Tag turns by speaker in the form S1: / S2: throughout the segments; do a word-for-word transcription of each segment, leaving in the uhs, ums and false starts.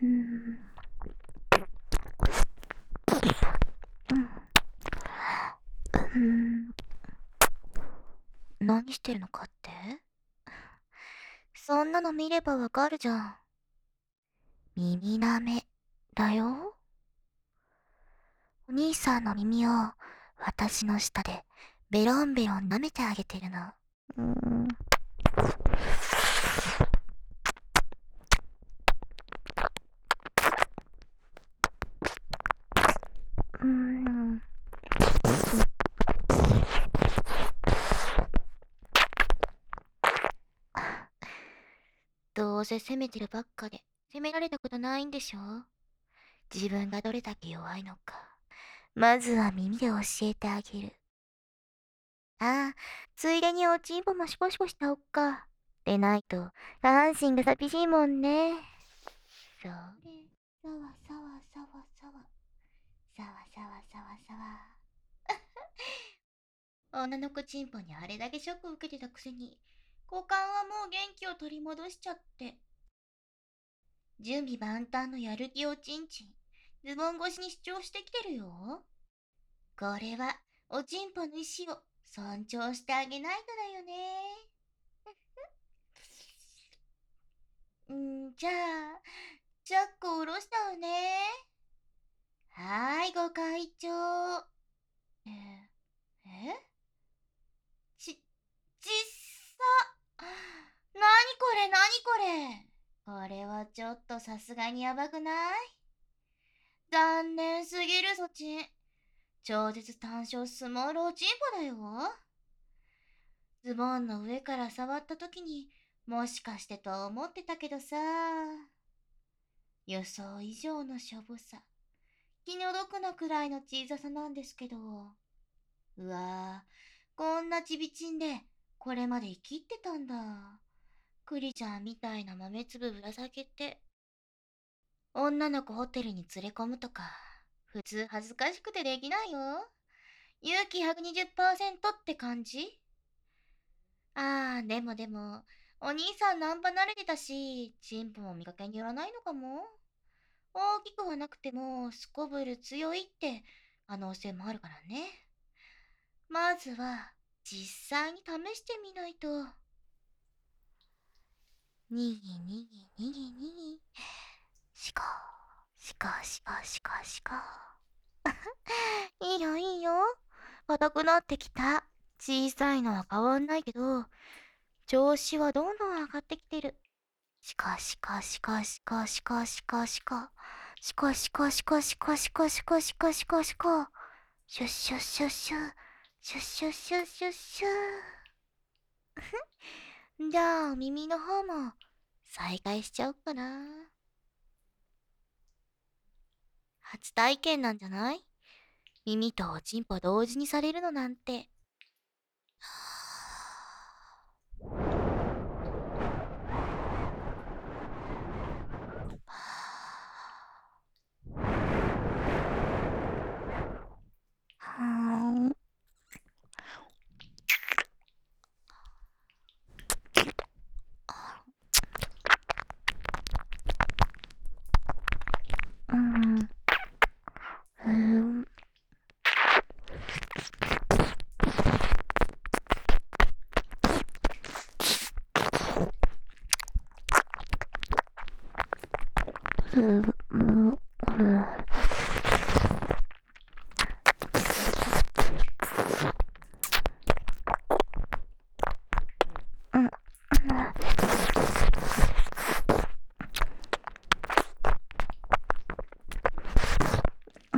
S1: うん。うん。何してるのかって？そんなの見ればわかるじゃん。耳舐めだよ。お兄さんの耳を私の舌でベロンベロン舐めてあげてるの。うん。うん。どうせ責めてるばっかで責められたことないんでしょ？自分がどれだけ弱いのか、まずは耳で教えてあげる。ああ、ついでにおちんぽもシコシコしておっか。でないと、下半身が寂しいもんね。そう。で、さわさわさわさわ。さわさわさわさわ。女の子ちんぽにあれだけショック受けてたくせに、股間はもう元気を取り戻しちゃって。準備万端のやる気をちんちん、ズボン越しに主張してきてるよ。これは、おちんぽの意志を尊重してあげないとだよね。んじゃあ、チャックを下ろしちゃうね。はーい、ご会長。え、えち、ちっさ。なにこれ、なにこれ。これはちょっとさすがにやばくない？残念すぎるそちん。超絶単勝スモールおちんぽだよ。ズボンの上から触った時に、もしかしてと思ってたけどさ。予想以上のしょぼさ。気の毒なくらいの小ささなんですけど。うわぁ、こんなちびちんで、これまで生きってたんだ。クリちゃんみたいな豆粒ぶら下げて。女の子ホテルに連れ込むとか、普通恥ずかしくてできないよ。勇気 ひゃくにじゅっパーセント って感じ？あー、でもでも、お兄さんナンパ慣れてたし、チンポも見かけによらないのかも。大きくはなくても、すこぶる強いって可能性もあるからね。まずは、実際に試してみないと。にぎにぎにぎにぎ。しか、しかしかしかしか。いいよいいよ。硬くなってきた。小さいのは変わんないけど、調子はどんどん上がってきてる。しかしかしかしかしかしかしか。しかしかしかしかしかしかしかしかしか。シュッシュッシュッシュ。シュッシュッシュッシュッシュッ。じゃあ、耳の方も再開しちゃおっかな。初体験なんじゃない？耳とおちんぽ同時にされるのなんて。はーん。うん。ふーん。ふーむ。ふー。うん。うん。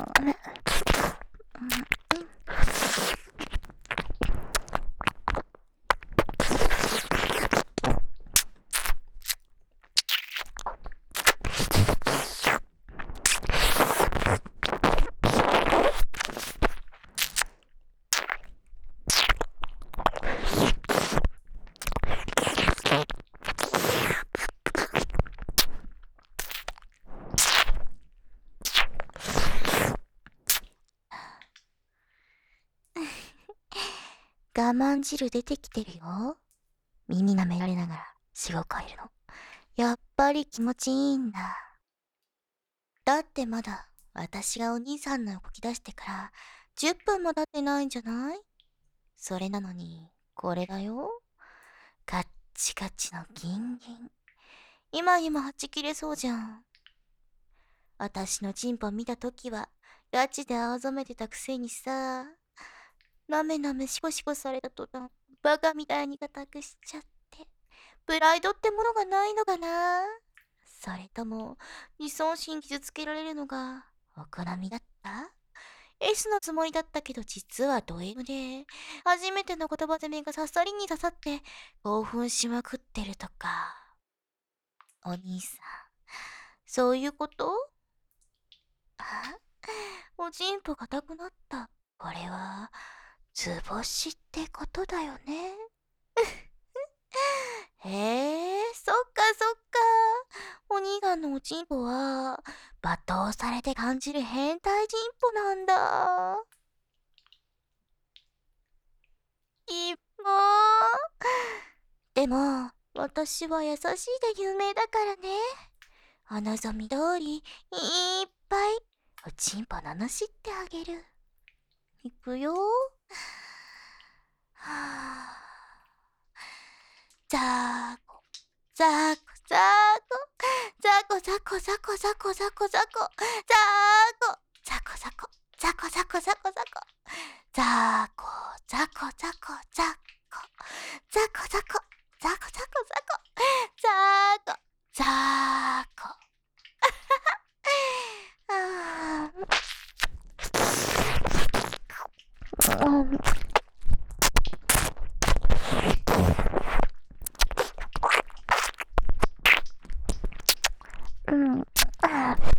S1: 我慢汁出てきてるよ。耳舐められながらしごかれるの。やっぱり気持ちいいんだ。だってまだ私がお兄さんの動き出してからじゅっぷんも経ってないんじゃない？それなのに、これだよ。カッチカチのギンギン。今にもはち切れそうじゃん。私のチンポ見たときは、ガチで青ざめてたくせにさ、なめなめしこしこされた途端、バカみたいに固くしちゃって、プライドってものがないのかな？それとも、自尊心傷つけられるのがお好みだった？ S のつもりだったけど実はド M で、初めての言葉攻めが刺さりに刺さって興奮しまくってるとか。お兄さん、そういうこと？あ、おちんぽ硬くなった。これは、図星ってことだよね。へえ、そっかそっか。お兄さんのおちんぽは、罵倒されて感じる変態ちんぽなんだ。一方。でも、私は優しいで有名だからね。お望み通り、いっぱい、おちんぽ罵ってあげる。いくよ。はあ。ざーこ、ざーこ、ざーこ、ざこざこざこざこざこざこ、ざーこ、ざこざこ、ざこざこざこざこ、ざこざこざこざこ、ざこざこ、ざこざこざこ、ざこ、ざこ。あー、うん。うん。あー。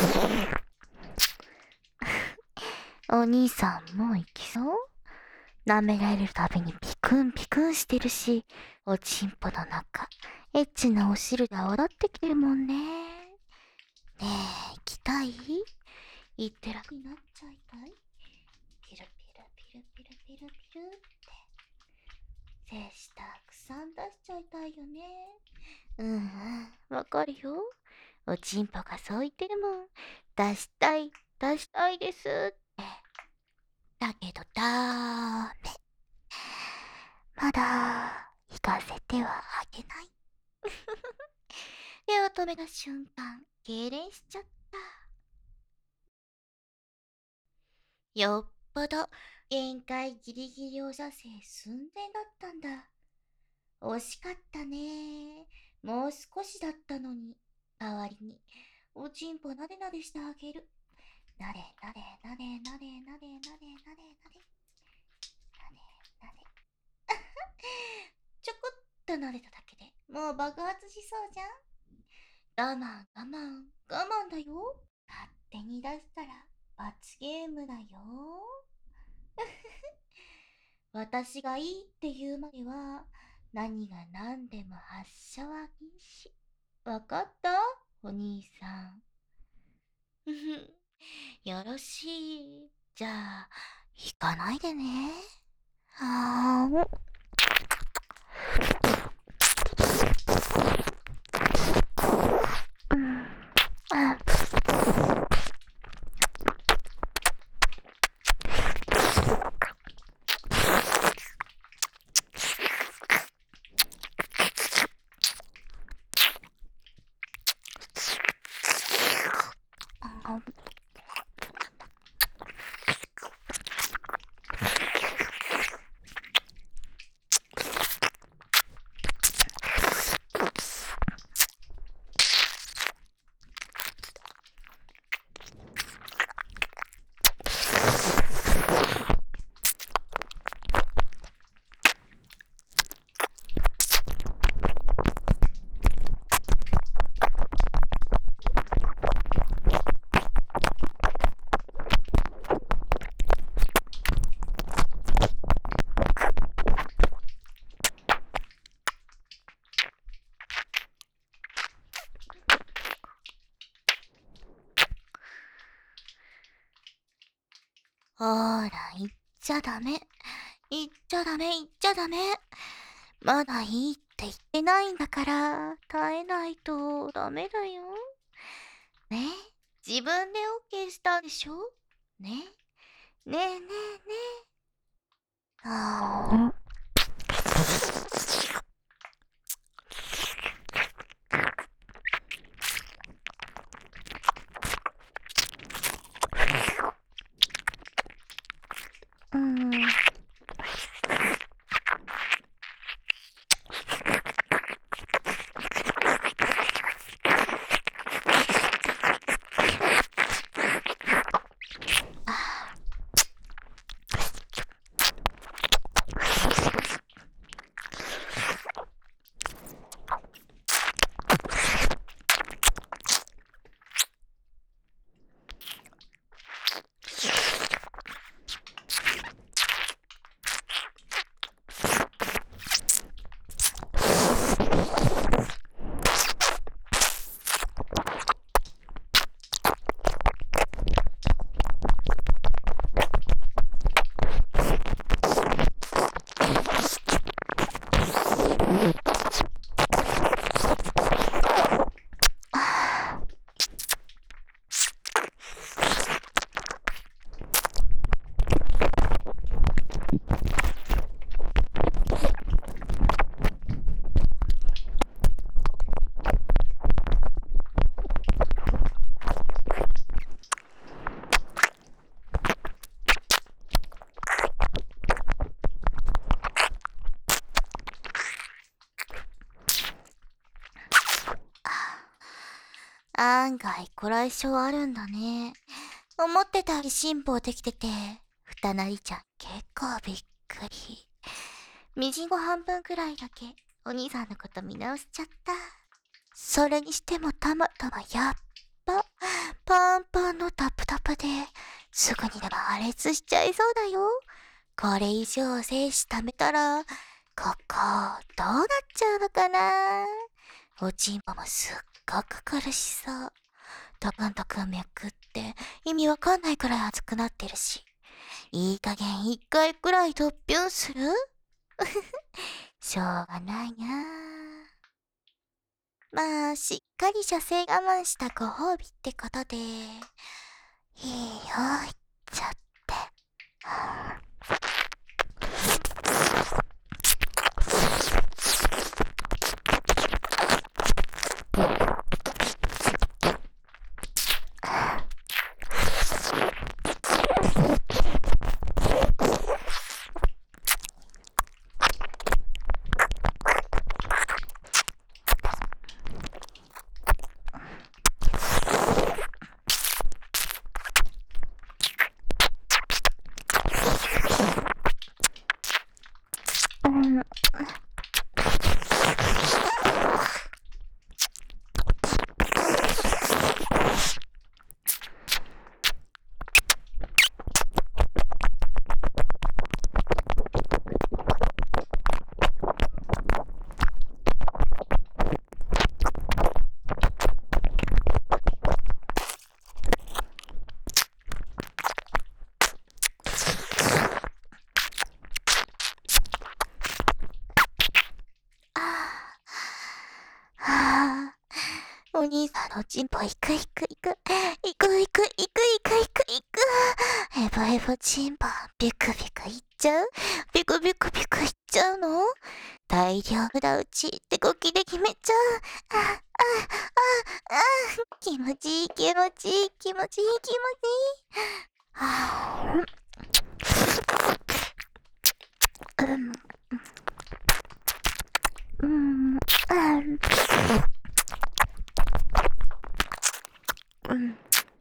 S1: お兄さんもう行きそう？舐められるたびにピクンピクンしてるし、おちんぽの中、エッチなお汁が踊ってきてるもんね。ねえ、行きたい？行って楽になっちゃいたい？ピルピルピルピルピルピルって、精子たくさん出しちゃいたいよね。うんうん、わかるよ。おちんぽがそう言ってるもん。出したい、出したいですって。だけどだーめ。まだ、行かせてはあげない。手を止めた瞬間、痙攣しちゃった。よっぽど、限界ギリギリを射精寸前だったんだ。惜しかったね。もう少しだったのに。代わりに、おちんぽなでなでしてあげる。なでなでなでなでなでなでなでなでなでなで。ちょこっとなでただけでもう爆発しそうじゃん。我慢我慢我慢だよ。勝手に出したら罰ゲームだよ。私がいいって言うまでは何が何でも発射は禁止。わかった？お兄さん。よろしい。じゃあ、行かないでね。あーお。うん。あほーら、言っちゃダメ。言っちゃダメ、言っちゃダメ。まだいいって言ってないんだから、耐えないとダメだよ。ね、自分で オーケー したでしょ？ね、ねえねえねえ。ああ。うん。案外こらえ性あるんだね。思ってたより辛抱できてて、ふたなりちゃん結構びっくり。みじんご半分くらいだけお兄さんのこと見直しちゃった。それにしてもたまたまやっぱ、 パンパンのタプタプですぐにでも破裂しちゃいそうだよ。これ以上精子溜めたら、ここ、どうなっちゃうのかな。おちんぽもすっごく苦しそう。ドクンドクン脈って意味わかんないくらい熱くなってるし。いい加減一回くらい突ュンするしょうがないなあ。まあ、しっかり射精我慢したご褒美ってことで。いいよ、いっちゃって。うん。はあ、お兄さんのおちんぽいくいくいく、いくいくいくいくいくいく、エボエボちんぽビクビクいっちゃう、ビクビクビクいっちゃうの。大量裏打ちってこきで決めちゃう。あ、あ、あ、あ、気持ちいい気持ちいい気持ちいい気持ちいい。はあ、うん、うん、うん、うん。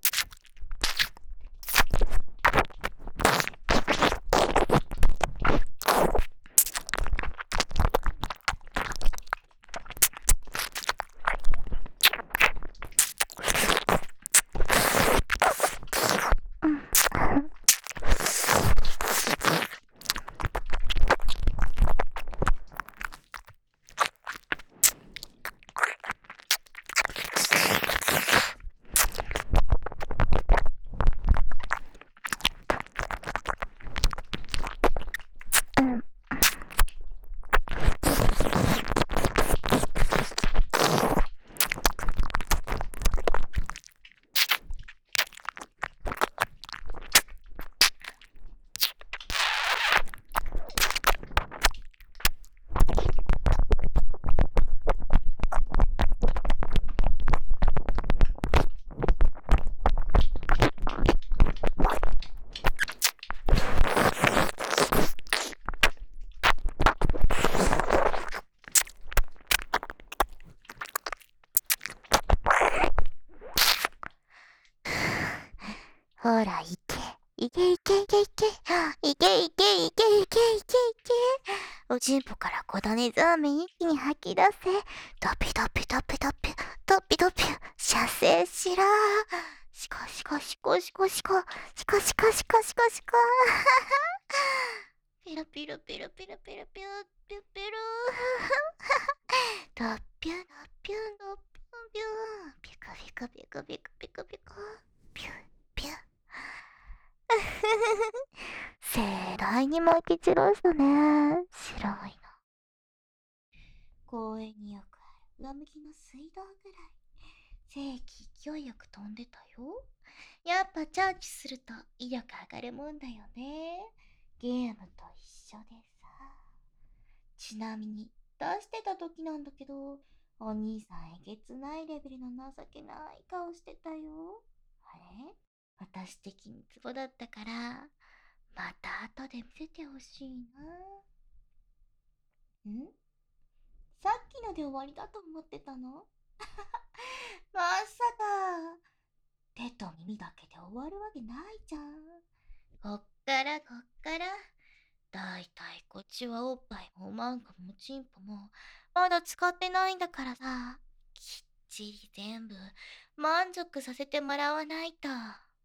S1: ほら、いけ。いけいけいけいけ。いけいけいけいけいけいけ。おちんぽから小種ザーメン一気に吐き出せ。ドピドピドピドピ、ドピドピ、射精しろ。シコシコシコシコシコ、シコシコシコシコシコ。ピロピロピロピロピロピロピロピロ。ドッピュドッピュドッピュピュ。ピクピクピクピクピクピク。ピュピュ。盛大に巻き散らしたね。白いの。公園によくある上向きの水道ぐらい。正規勢いよく飛んでたよ。やっぱチャージすると威力上がるもんだよね。ゲームと一緒でさ。ちなみに、出してた時なんだけど、お兄さんえげつないレベルの情けない顔してたよ。あれ、私的にツボだったから、また後で見せてほしいな。ん、さっきので終わりだと思ってたのまさか。手と耳だけで終わるわけないじゃん。こっからこっから。だいたいこっちはおっぱいもおまんこもチンポもまだ使ってないんだからさ。きっちり全部満足させてもらわないと。